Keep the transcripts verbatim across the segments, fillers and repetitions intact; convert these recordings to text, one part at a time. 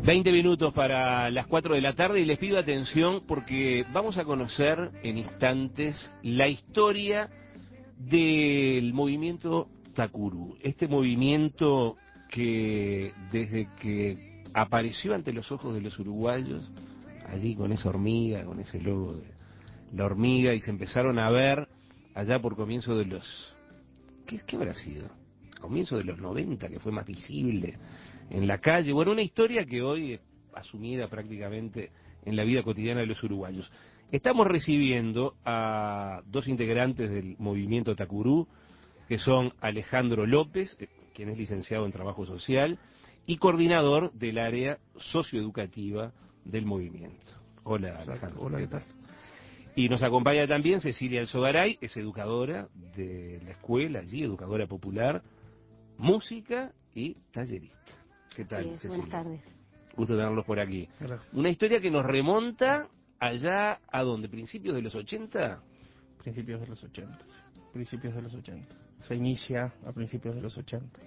veinte minutos para las cuatro de la tarde y les pido atención porque vamos a conocer en instantes la historia del movimiento Takuru. Este movimiento que desde que apareció ante los ojos de los uruguayos, allí con esa hormiga, con ese logo de la hormiga, y se empezaron a ver allá por comienzo de los... ¿Qué, qué habrá sido? Comienzo de los noventa, que fue más visible en la calle. Bueno, una historia que hoy es asumida prácticamente en la vida cotidiana de los uruguayos. Estamos recibiendo a dos integrantes del movimiento Takuru, que son Alejandro López, quien es licenciado en Trabajo Social, y coordinador del área socioeducativa del movimiento. Hola, Alejandro. Hola, ¿qué tal? Y nos acompaña también Cecilia Alzogaray, es educadora de la escuela allí, educadora popular, música y tallerista. ¿Qué tal, Sí, Cecilia? buenas tardes. Gusto tenerlos por aquí. Gracias. Una historia que nos remonta allá a donde, principios de los ochenta. Principios de los ochenta. Principios de los ochenta. Se inicia a principios de los ochenta.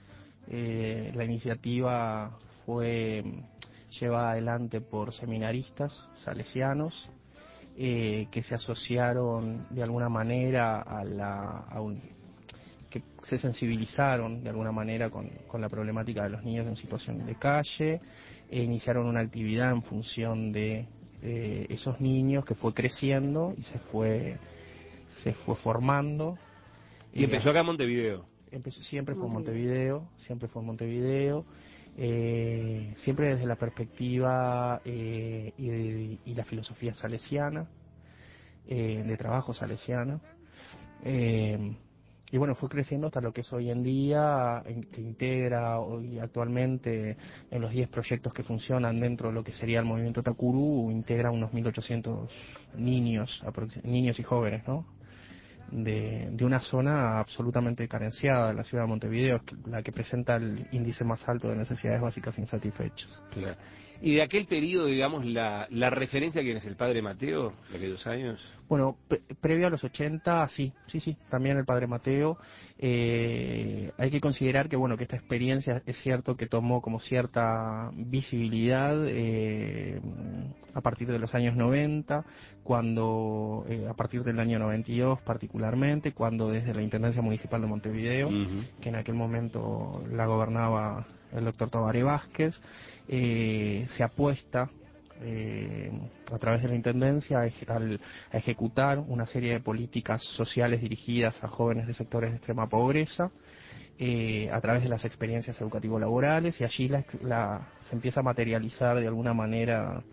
Eh, la iniciativa fue llevada adelante por seminaristas salesianos eh, que se asociaron de alguna manera a la... A un, que se sensibilizaron de alguna manera con, con la problemática de los niños en situación de calle, e iniciaron una actividad en función de eh, esos niños que fue creciendo y se fue se fue formando. Y eh, empezó acá en Montevideo. Empezó, siempre fue en Montevideo, siempre fue en Montevideo, eh, siempre desde la perspectiva eh, y, y la filosofía salesiana, eh, de trabajo salesiano. Eh, Y bueno, fue creciendo hasta lo que es hoy en día, en, que integra hoy actualmente en los diez proyectos que funcionan dentro de lo que sería el movimiento Takuru, integra unos mil ochocientos niños, niños y jóvenes, ¿no? De, de una zona absolutamente carenciada de la ciudad de Montevideo, la que presenta el índice más alto de necesidades básicas insatisfechas. Claro. Y de aquel periodo, digamos, la, la referencia, ¿quién es? ¿El padre Mateo, de aquellos años? Bueno, pre previo a los ochenta, sí, sí, sí, también el padre Mateo. Eh, hay que considerar que, bueno, que esta experiencia es cierto que tomó como cierta visibilidad eh, a partir de los años noventa, cuando, eh, a partir del año noventa y dos particularmente, cuando desde la Intendencia Municipal de Montevideo, uh-huh. que en aquel momento la gobernaba el doctor Tabaré Vázquez, eh, se apuesta Eh, a través de la Intendencia a, al, a ejecutar una serie de políticas sociales dirigidas a jóvenes de sectores de extrema pobreza eh, a través de las experiencias educativo-laborales, y allí la, la, se empieza a materializar de alguna manera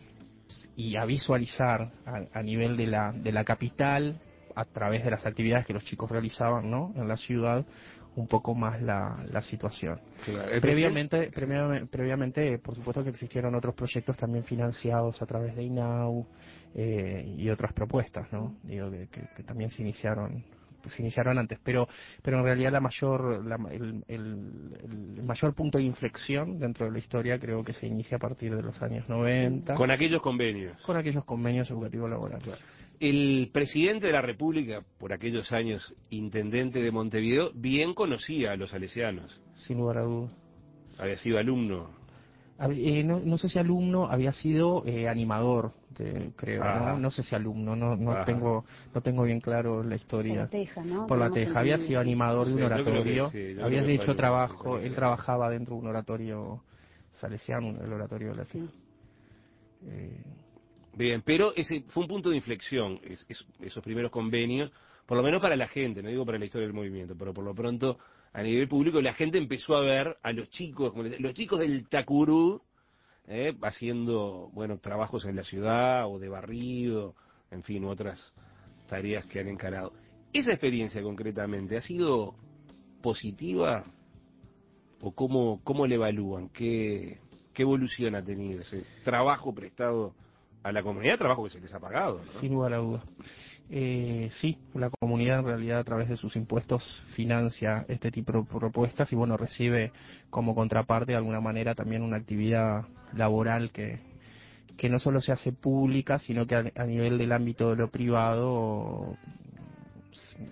y a visualizar a, a nivel de la, de la capital, a través de las actividades que los chicos realizaban, ¿no?, en la ciudad, un poco más la, la situación. Claro, previamente, previamente, previamente, por supuesto que existieron otros proyectos también financiados a través de I N A U eh, y otras propuestas, ¿no? Digo que, que, que también se iniciaron se iniciaron antes, pero pero en realidad la mayor la, el, el, el mayor punto de inflexión dentro de la historia creo que se inicia a partir de los años noventa. Con aquellos convenios. Con aquellos convenios educativos laborales. Claro. El presidente de la República, por aquellos años intendente de Montevideo, bien conocía a los salesianos. Sin lugar a dudas. Había sido alumno. Eh, no, no sé si alumno, había sido eh, animador, de, creo, Ajá. ¿no? No sé si alumno, no no tengo no tengo bien claro la historia. Por la Teja, ¿no? Por la Teja, había sido animador de un oratorio, sí, había hecho trabajo, él trabajaba dentro de un oratorio salesiano, el oratorio de la Teja. Sí. Eh... Bien, pero ese fue un punto de inflexión, es, es, esos primeros convenios, por lo menos para la gente, no digo para la historia del movimiento, pero por lo pronto a nivel público la gente empezó a ver a los chicos, como les, los chicos del Takuru, eh, haciendo, bueno, trabajos en la ciudad o de barrido, en fin, otras tareas que han encarado. ¿Esa experiencia concretamente ha sido positiva o cómo, cómo le evalúan? ¿Qué, qué evolución ha tenido ese trabajo prestado a la comunidad, trabajo que se les ha pagado, ¿no? Sin lugar a dudas. Eh, sí, la comunidad en realidad a través de sus impuestos financia este tipo de propuestas y bueno, recibe como contraparte de alguna manera también una actividad laboral que, que no solo se hace pública, sino que a, a nivel del ámbito de lo privado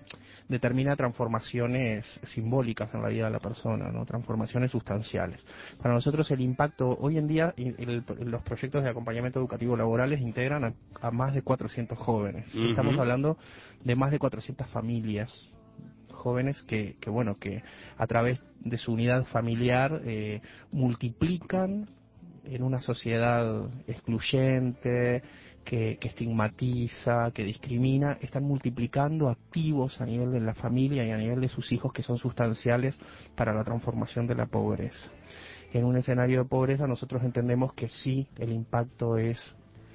determina transformaciones simbólicas en la vida de la persona, ¿no? Transformaciones sustanciales. Para nosotros el impacto, hoy en día el, el, los proyectos de acompañamiento educativo laborales integran a, a más de cuatrocientos jóvenes. Uh-huh. Estamos hablando de más de cuatrocientas familias jóvenes que, que bueno, que a través de su unidad familiar eh, multiplican en una sociedad excluyente, que, que estigmatiza, que discrimina, están multiplicando activos a nivel de la familia y a nivel de sus hijos que son sustanciales para la transformación de la pobreza. En un escenario de pobreza nosotros entendemos que sí, el impacto es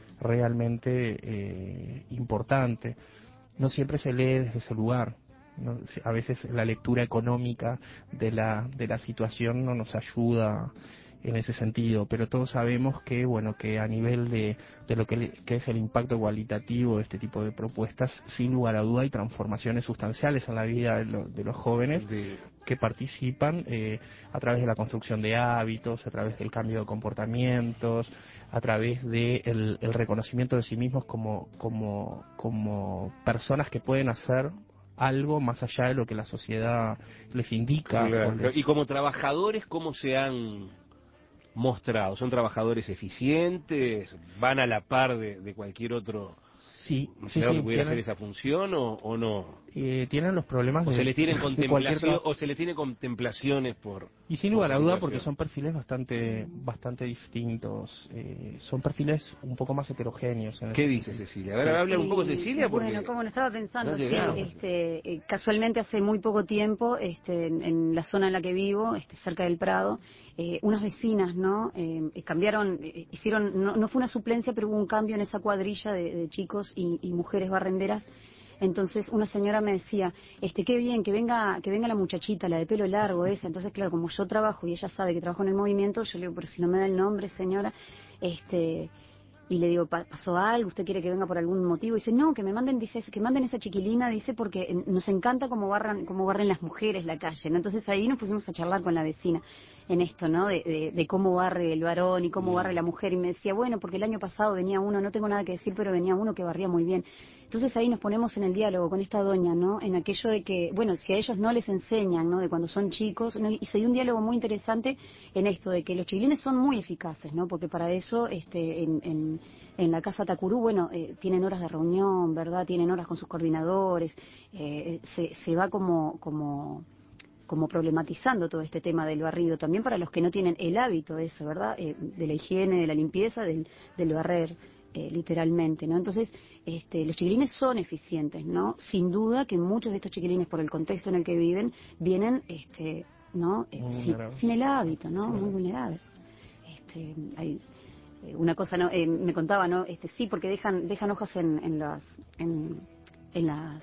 realmente eh, importante. No siempre se lee desde ese lugar, ¿no? A veces la lectura económica de la, de la situación no nos ayuda en ese sentido, pero todos sabemos que bueno que a nivel de, de lo que, que es el impacto cualitativo de este tipo de propuestas, sin lugar a duda hay transformaciones sustanciales en la vida de, lo, de los jóvenes sí. que participan eh, a través de la construcción de hábitos, a través del cambio de comportamientos, a través de el, el reconocimiento de sí mismos como, como, como personas que pueden hacer algo más allá de lo que la sociedad les indica. Claro. Les... Y como trabajadores, ¿cómo se han mostrado? ¿Son trabajadores eficientes? ¿Van a la par de, de cualquier otro sí, empleado sí, sí, que pudiera tienen, hacer esa función o, o no? Eh, tienen los problemas o de, se les tienen contemplación tra... o se les tiene contemplaciones por y sin lugar a duda porque son perfiles bastante bastante distintos, eh, son perfiles un poco más heterogéneos. En ¿Qué dice sentido. Cecilia? A ver, sí. Habla un poco Cecilia porque bueno, como no estaba pensando, no sí, este, eh, casualmente hace muy poco tiempo, este, en, en la zona en la que vivo, este, cerca del Prado, eh, unas vecinas, ¿no? Eh, cambiaron, eh, hicieron, no, no fue una suplencia, pero hubo un cambio en esa cuadrilla de, de chicos y, y mujeres barrenderas. Entonces una señora me decía, este, qué bien, que venga, que venga la muchachita, la de pelo largo esa. Entonces, claro, como yo trabajo y ella sabe que trabajo en el movimiento, yo le digo, pero si no me da el nombre, señora, este, y le digo, ¿pasó algo? ¿Usted quiere que venga por algún motivo? Y dice, no, que me manden, dice, que manden esa chiquilina, dice, porque nos encanta cómo barran, cómo barren las mujeres la calle, ¿no? Entonces ahí nos pusimos a charlar con la vecina en esto, ¿no? De, de, de cómo barre el varón y cómo barre la mujer. Y me decía, bueno, porque el año pasado venía uno, no tengo nada que decir, pero venía uno que barría muy bien. Entonces ahí nos ponemos en el diálogo con esta doña, ¿no? En aquello de que, bueno, si a ellos no les enseñan, ¿no? De cuando son chicos, ¿no? Y se dio un diálogo muy interesante en esto, de que los chiquilines son muy eficaces, ¿no? Porque para eso, este, en, en, en la Casa Tacurú, bueno, eh, tienen horas de reunión, ¿verdad? Tienen horas con sus coordinadores, eh, se, se va como, como, como problematizando todo este tema del barrido, también para los que no tienen el hábito de eso, ¿verdad? Eh, de la higiene, de la limpieza, del, del barrer. Eh, literalmente, ¿no? Entonces, este, los chiquilines son eficientes, ¿no? Sin duda que muchos de estos chiquilines, por el contexto en el que viven, vienen, este, ¿no? Eh, sin, sin el hábito, ¿no? Muy vulnerables. Este, hay eh, una cosa, ¿no? Eh, me contaba, ¿no? Este, sí, porque dejan, dejan hojas en, en las, en, en las,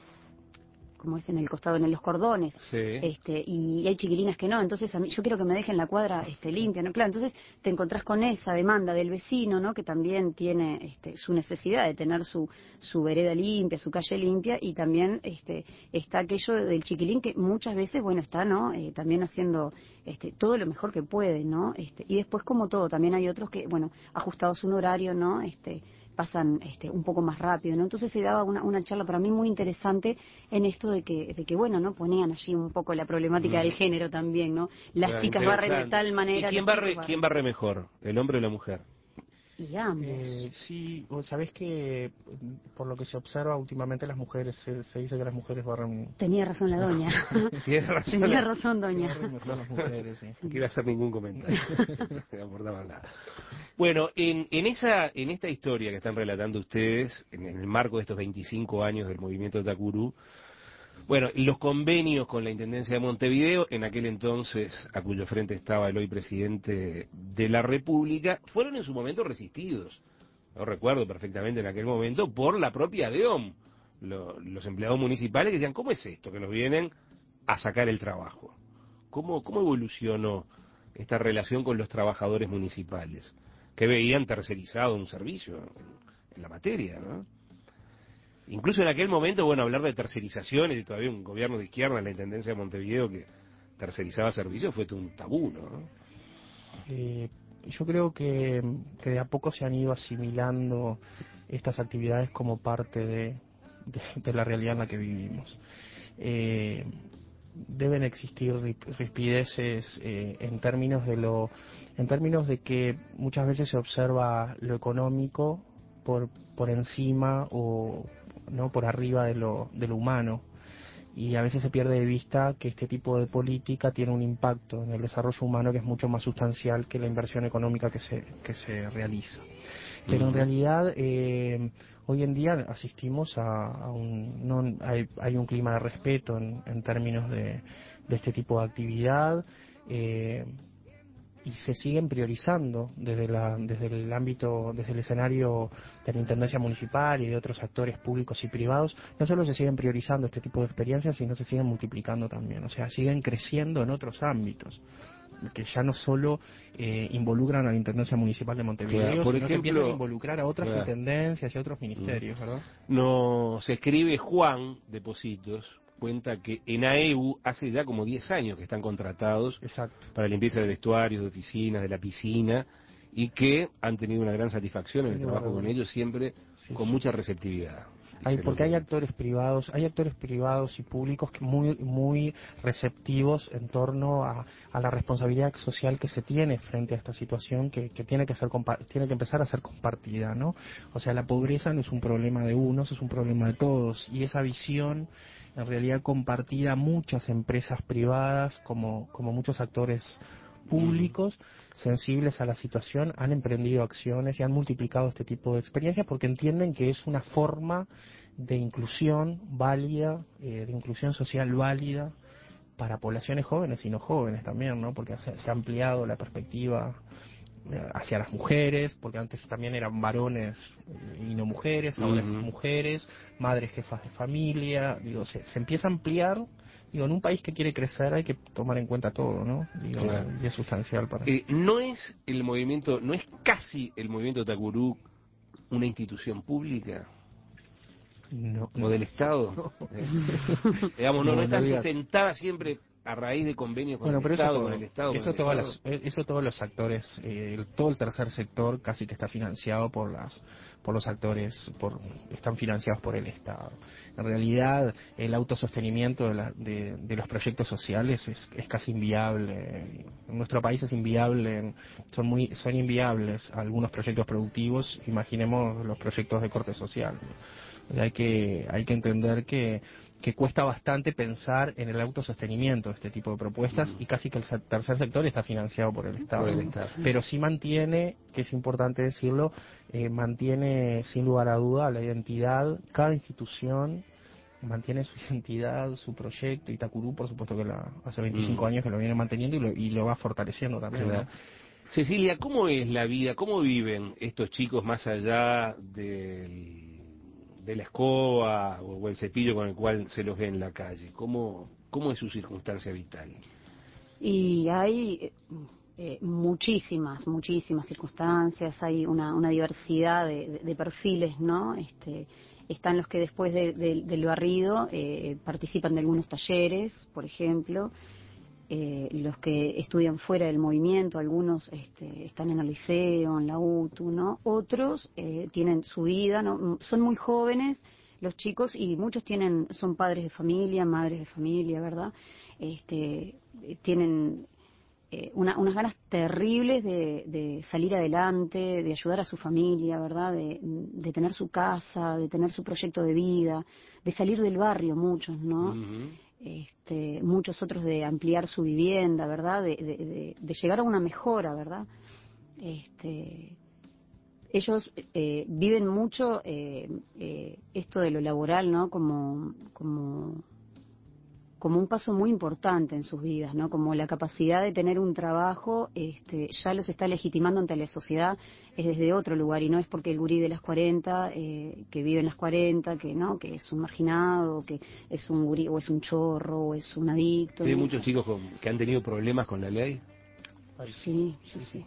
como es en el costado, en los cordones, sí. este, y hay chiquilinas que no, entonces a mí, yo quiero que me dejen la cuadra este, limpia, ¿no? Claro, entonces te encontrás con esa demanda del vecino, ¿no? Que también tiene este, su necesidad de tener su, su vereda limpia, su calle limpia, y también este, está aquello del chiquilín que muchas veces, bueno, está, ¿no? Eh, también haciendo este, todo lo mejor que puede, ¿no? Este, y después, como todo, también hay otros que, bueno, ajustados a un horario, ¿no? Este, pasan este, un poco más rápido, ¿no? Entonces se daba una, una charla para mí muy interesante en esto de que, de que bueno, ¿no? Ponían allí un poco la problemática mm. del género también, ¿no? Las claro, chicas barren de tal manera... ¿Y quién barre, quién barre mejor, el hombre o la mujer? Y ambos. Eh, sí, sabes que por lo que se observa últimamente las mujeres, se, se dice que las mujeres barren... Tenía razón la doña. Tiene razón. Tenía razón, doña. Mejor las mujeres, sí. No quiero hacer ningún comentario. No aportaba nada. Bueno, en, en, esa, en esta historia que están relatando ustedes, en, en el marco de estos veinticinco años del movimiento Tacurú, bueno, los convenios con la Intendencia de Montevideo, en aquel entonces a cuyo frente estaba el hoy presidente de la República, fueron en su momento resistidos. Lo recuerdo perfectamente en aquel momento por la propia D E O M, lo, los empleados municipales que decían, ¿cómo es esto? Que nos vienen a sacar el trabajo. ¿Cómo, cómo evolucionó esta relación con los trabajadores municipales? Que veían tercerizado un servicio en, en la materia, ¿no? Incluso en aquel momento, bueno, hablar de tercerizaciones, y todavía un gobierno de izquierda en la Intendencia de Montevideo que tercerizaba servicios, fue todo un tabú, ¿no? Eh, yo creo que, que de a poco se han ido asimilando estas actividades como parte de, de, de la realidad en la que vivimos. eh, deben existir rispideces eh, en términos de lo en términos de que muchas veces se observa lo económico por por encima o no por arriba de lo de lo humano, y a veces se pierde de vista que este tipo de política tiene un impacto en el desarrollo humano que es mucho más sustancial que la inversión económica que se que se realiza. Pero en realidad eh, hoy en día asistimos a, a un no hay, hay un clima de respeto en, en términos de, de este tipo de actividad, eh, y se siguen priorizando desde la desde el ámbito, desde el escenario de la Intendencia Municipal y de otros actores públicos y privados. No solo se siguen priorizando este tipo de experiencias, sino se siguen multiplicando también, o sea, siguen creciendo en otros ámbitos que ya no solo eh, involucran a la Intendencia Municipal de Montevideo, Claro, por sino ejemplo, que empiezan a involucrar a otras claro. intendencias y a otros ministerios, ¿verdad? Nos escribe Juan de Positos, cuenta que en A E U hace ya como diez años que están contratados Exacto. para limpieza de vestuarios, de oficinas, de la piscina, y que han tenido una gran satisfacción en el Sí, trabajo bueno, con ellos, siempre sí, con sí. mucha receptividad. Hay, Dice porque hay lo que- actores privados, hay actores privados y públicos que muy muy receptivos en torno a, a la responsabilidad social que se tiene frente a esta situación que, que tiene que ser compa- tiene que empezar a ser compartida, ¿no? O sea, la pobreza no es un problema de unos, es un problema de todos, y esa visión en realidad compartida muchas empresas privadas como como muchos actores públicos sensibles a la situación han emprendido acciones y han multiplicado este tipo de experiencias porque entienden que es una forma de inclusión válida, eh, de inclusión social válida para poblaciones jóvenes y no jóvenes también, ¿no? Porque se, se ha ampliado la perspectiva eh, hacia las mujeres, porque antes también eran varones eh, y no mujeres, ahora Ujú. es mujeres, madres jefas de familia, digo, se, se empieza a ampliar. Digo, en un país que quiere crecer hay que tomar en cuenta todo, ¿no? Digo, Claro. y es sustancial para... Eh, no es el movimiento, no es casi el movimiento Tacurú una institución pública No, o no. del Estado. Eh, digamos, no, no No, no está digas. sustentada siempre a raíz de convenios con Bueno, el pero eso Estado, con todo, el Estado, con eso el todas Estado. las, eh, eso todos los actores, eh, el- todo el tercer sector casi que está financiado por las, por los actores, por, están financiados por el Estado. En realidad, el autosostenimiento de, la, de, de los proyectos sociales es, es casi inviable. En nuestro país es inviable, son muy, son inviables algunos proyectos productivos. Imaginemos los proyectos de corte social. O sea, hay que, hay que entender que que cuesta bastante pensar en el autosostenimiento de este tipo de propuestas, y casi que el se- tercer sector está financiado por el Estado. Por el Estado. Pero sí mantiene, que es importante decirlo, eh, mantiene sin lugar a duda la identidad, cada institución mantiene su identidad, su proyecto, y Itacurú por supuesto que la, hace veinticinco Mm. años que lo viene manteniendo y lo, y lo va fortaleciendo también, Claro. ¿no? Cecilia, ¿cómo es la vida? ¿Cómo viven estos chicos más allá del, de la escoba o el cepillo con el cual se los ve en la calle? ¿Cómo, cómo es su circunstancia vital? Y hay eh, muchísimas, muchísimas circunstancias, hay una, una diversidad de, de- de perfiles, ¿no? Este, están los que después de- de- del barrido eh, participan de algunos talleres, por ejemplo, eh, los que estudian fuera del movimiento, algunos este, están en el liceo, en la U T U, ¿no? Otros eh, tienen su vida, ¿no? Son muy jóvenes los chicos y muchos tienen, son padres de familia, madres de familia, ¿verdad? Este, eh, tienen eh, una- unas ganas terribles de, de salir adelante, de ayudar a su familia, ¿verdad? De, de tener su casa, de tener su proyecto de vida, de salir del barrio, muchos, ¿no? Ujú. Este, muchos otros de ampliar su vivienda, ¿verdad? De, de- de- de llegar a una mejora, ¿verdad? Este, ellos eh, viven mucho eh, eh, esto de lo laboral, ¿no? Como, como, como un paso muy importante en sus vidas, ¿no? Como la capacidad de tener un trabajo, este, ya los está legitimando ante la sociedad, es desde otro lugar, y no es porque el gurí de las cuarenta, eh, que vive en las cuarenta, que no, que es un marginado, que es un gurí, o es un chorro, o es un adicto, ¿Hay ¿no? muchos chicos con- que han tenido problemas con la ley? Sí, sí, sí.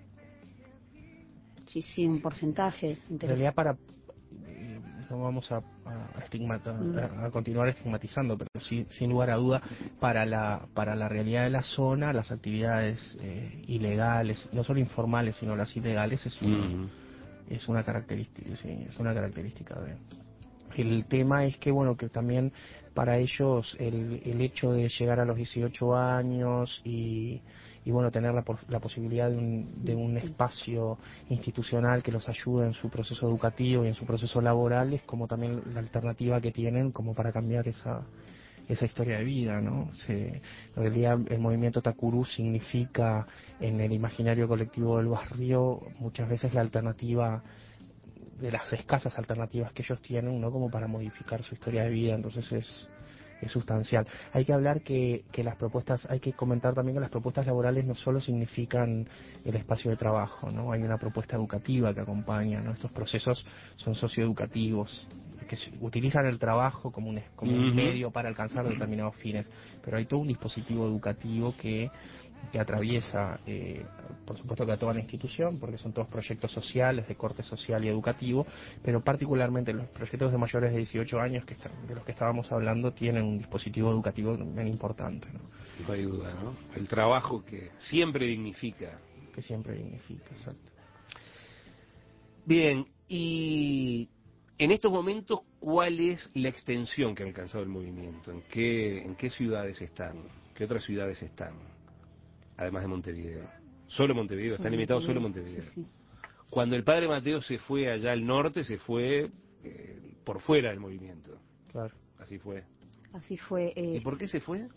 Sí, sí, un porcentaje En interesante. realidad para eh, no vamos a, a, estigmata- Mm. a- a continuar estigmatizando, pero sí, sin lugar a duda para la para la realidad de la zona, las actividades eh, ilegales, no solo informales sino las ilegales, es una Ujú. es una característica, sí, es una característica de, El tema es que, bueno, que también para ellos el, el hecho de llegar a los dieciocho años y, y bueno, tener la, la posibilidad de un, de un espacio institucional que los ayude en su proceso educativo y en su proceso laboral es como también la alternativa que tienen como para cambiar esa esa historia de vida, ¿no? Se, en realidad el movimiento Takurú significa en el imaginario colectivo del barrio muchas veces la alternativa de las escasas alternativas que ellos tienen, ¿no? Como para modificar su historia de vida, entonces es, es sustancial. Hay que hablar que, que las propuestas, hay que comentar también que las propuestas laborales no solo significan el espacio de trabajo, ¿no? Hay una propuesta educativa que acompaña, ¿no? Estos procesos son socioeducativos, que utilizan el trabajo como un, como un medio para alcanzar determinados fines, pero hay todo un dispositivo educativo que que atraviesa, eh, por supuesto que a toda la institución, porque son todos proyectos sociales, de corte social y educativo, pero particularmente los proyectos de mayores de dieciocho años, que están, de los que estábamos hablando, tienen un dispositivo educativo bien importante, ¿no? No hay duda, ¿no? El trabajo que siempre dignifica. Que siempre dignifica, exacto. Bien, y en estos momentos, ¿cuál es la extensión que ha alcanzado el movimiento? ¿En qué, en qué ciudades están? ¿Qué otras ciudades están? Además de Montevideo. Solo Montevideo, están limitados solo a Montevideo. Sí, sí. Cuando el padre Mateo se fue allá al norte, se fue eh, por fuera del movimiento. Claro. Así fue. Así fue. Eh, ¿Y por qué se fue?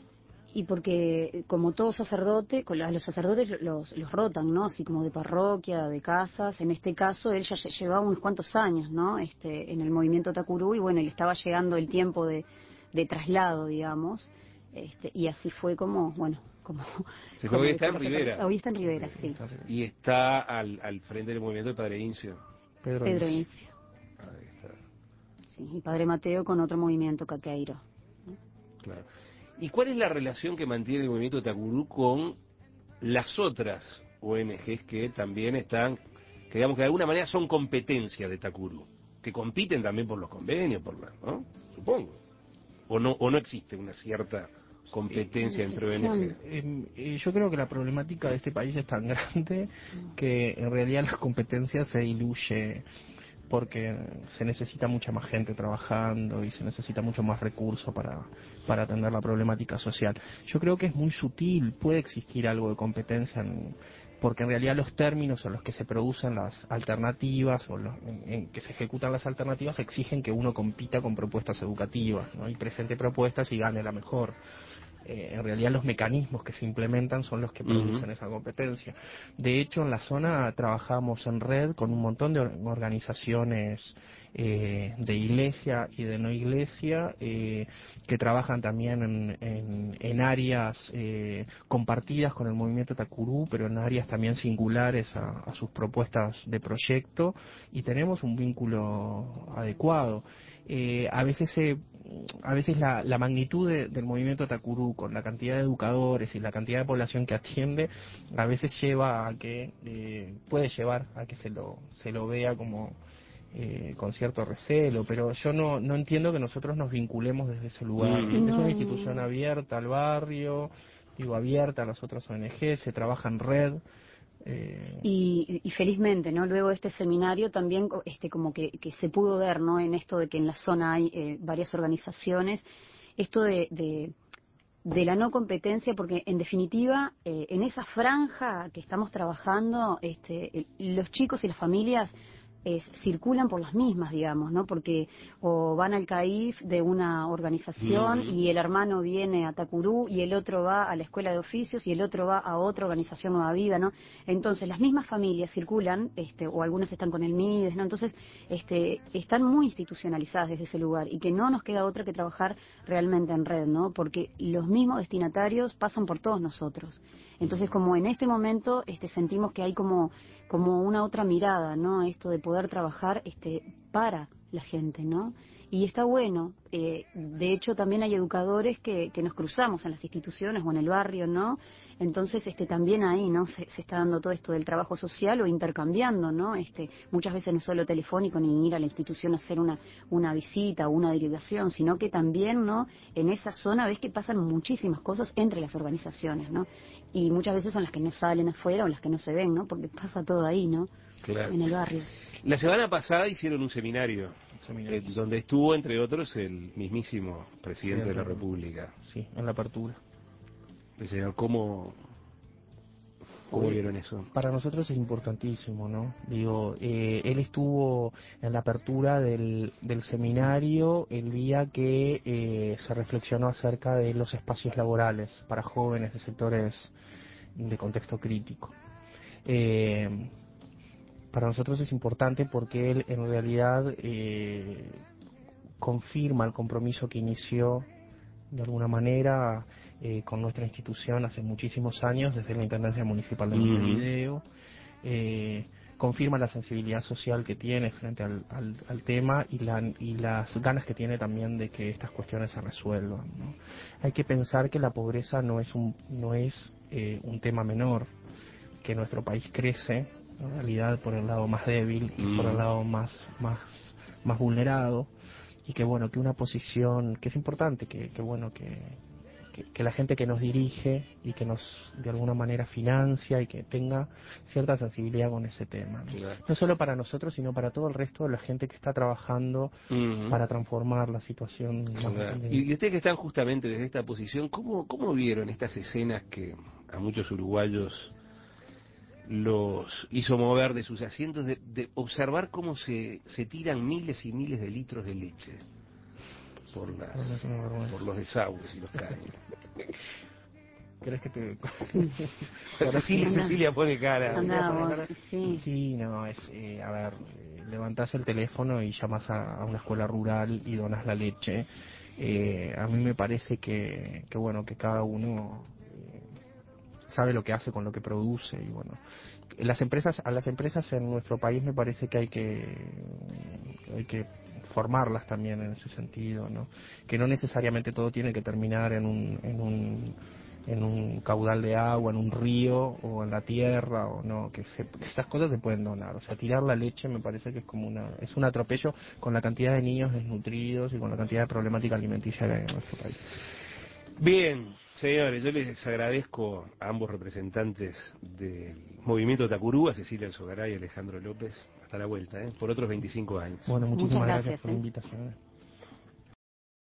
Y porque, como todo sacerdote, a los sacerdotes los, los rotan, ¿no? Así como de parroquia, de casas. En este caso, él ya llevaba unos cuantos años, ¿no? Este, en el movimiento Takurú, y bueno, le estaba llegando el tiempo de, de traslado, digamos. Este, y así fue como, bueno, como... Se fue, como hoy está en Rivera. Hoy está en Rivera, sí. Y está al, al frente del movimiento del Padre Incio. Pedro, Pedro Incio. Ahí está. Sí, y Padre Mateo con otro movimiento, Caqueiro. Claro. ¿Y cuál es la relación que mantiene el movimiento Takurú con las otras O N Ges que también están, que digamos que de alguna manera son competencia de Takurú, que compiten también por los convenios, por la, ¿no? Supongo. O no, o no existe una cierta competencia entre O N Ges. Eh, eh, yo creo que la problemática de este país es tan grande que en realidad la competencia se diluye porque se necesita mucha más gente trabajando y se necesita mucho más recursos para, para atender la problemática social. Yo creo que es muy sutil, puede existir algo de competencia, en, porque en realidad los términos en los que se producen las alternativas o los, en, en que se ejecutan las alternativas exigen que uno compita con propuestas educativas, ¿no? Y presente propuestas y gane la mejor. Eh, en realidad los mecanismos que se implementan son los que producen uh-huh. esa competencia. De hecho, en la zona trabajamos en red con un montón de organizaciones eh, de iglesia y de no iglesia eh, que trabajan también en, en, en áreas eh, compartidas con el movimiento Takurú, pero en áreas también singulares a, a sus propuestas de proyecto, y tenemos un vínculo adecuado. Eh, a veces se a veces la, la magnitud de, del movimiento Takurú con la cantidad de educadores y la cantidad de población que atiende a veces lleva a que eh, puede llevar a que se lo se lo vea como eh, con cierto recelo, pero yo no no entiendo que nosotros nos vinculemos desde ese lugar. Mm. Es una institución abierta al barrio, digo abierta a las otras O N Ge, se trabaja en red. Eh... Y, y felizmente, ¿no? Luego de este seminario también este, como que, que se pudo ver, ¿no? En esto de que en la zona hay eh, varias organizaciones, esto de, de, de la no competencia, porque en definitiva, eh, en esa franja que estamos trabajando, este, los chicos y las familias Eh, circulan por las mismas, digamos, ¿no? Porque o van al C A I F de una organización uh-huh. y el hermano viene a Takurú y el otro va a la escuela de oficios y el otro va a otra organización Nueva Vida, ¿no? Entonces las mismas familias circulan, este, o algunas están con el MIDES, ¿no? Entonces este, están muy institucionalizadas desde ese lugar y que no nos queda otra que trabajar realmente en red, ¿no? Porque los mismos destinatarios pasan por todos nosotros. Entonces, como en este momento este, sentimos que hay como, como una otra mirada, ¿no? Esto de poder trabajar este, para la gente, ¿no? Y está bueno. Eh, de hecho, también hay educadores que, que nos cruzamos en las instituciones o en el barrio, ¿no? Entonces, este, también ahí, ¿no? Se, se está dando todo esto del trabajo social o intercambiando, ¿no? Este, muchas veces no solo telefónico ni ir a la institución a hacer una, una visita o una derivación, sino que también, ¿no? En esa zona ves que pasan muchísimas cosas entre las organizaciones, ¿no? Y muchas veces son las que no salen afuera o las que no se ven, ¿no? Porque pasa todo ahí, ¿no? Claro. En el barrio. La semana pasada hicieron un seminario seminario. Eh, donde estuvo, entre otros, el mismísimo presidente Sí, de la sí. República. Sí, en la apertura. El señor, ¿cómo, cómo vieron eso? Para nosotros es importantísimo, ¿no? Digo, eh, él estuvo en la apertura del, del seminario el día que eh, se reflexionó acerca de los espacios laborales para jóvenes de sectores de contexto crítico. Eh, para nosotros es importante porque él en realidad eh, confirma el compromiso que inició de alguna manera eh, con nuestra institución hace muchísimos años, desde la Intendencia Municipal de Montevideo. Eh, confirma la sensibilidad social que tiene frente al, al, al tema y, la, y las ganas que tiene también de que estas cuestiones se resuelvan, ¿no? Hay que pensar que la pobreza no es un, no es eh, un tema menor, que nuestro país crece en realidad por el lado más débil y por el lado más, más, más vulnerado, y que bueno, que una posición que es importante, que, que bueno, que, que, que la gente que nos dirige y que nos de alguna manera financia y que tenga cierta sensibilidad con ese tema, ¿no? Claro. No solo para nosotros, sino para todo el resto de la gente que está trabajando Uh-huh. para transformar la situación. Claro. De... Y ustedes que están justamente desde esta posición, ¿cómo, cómo vieron estas escenas que a muchos uruguayos los hizo mover de sus asientos, de, de observar cómo se, se tiran miles y miles de litros de leche por, las, por los desagües y los caños? ¿Crees que te...? Cecilia, Cecilia pone cara. Andá, vos, sí. Sí, no, es, eh, a ver, eh, levantás el teléfono y llamas a, a una escuela rural y donas la leche. Eh, a mí me parece que, que bueno, que cada uno eh, sabe lo que hace con lo que produce y bueno, las empresas, a las empresas en nuestro país me parece que hay que, hay que formarlas también en ese sentido, ¿no? Que no necesariamente todo tiene que terminar en un, en un en un caudal de agua, en un río o en la tierra, o no, que, se, que esas cosas se pueden donar. O sea, tirar la leche me parece que es como una, es un atropello con la cantidad de niños desnutridos y con la cantidad de problemática alimenticia que hay en nuestro país. Bien, señores, yo les agradezco a ambos representantes del Movimiento Tacurú, a Cecilia Alzogaray y Alejandro López. Hasta la vuelta, ¿eh? Por otros veinticinco años. Bueno, muchísimas Muchas gracias, gracias, por ¿eh? la invitación.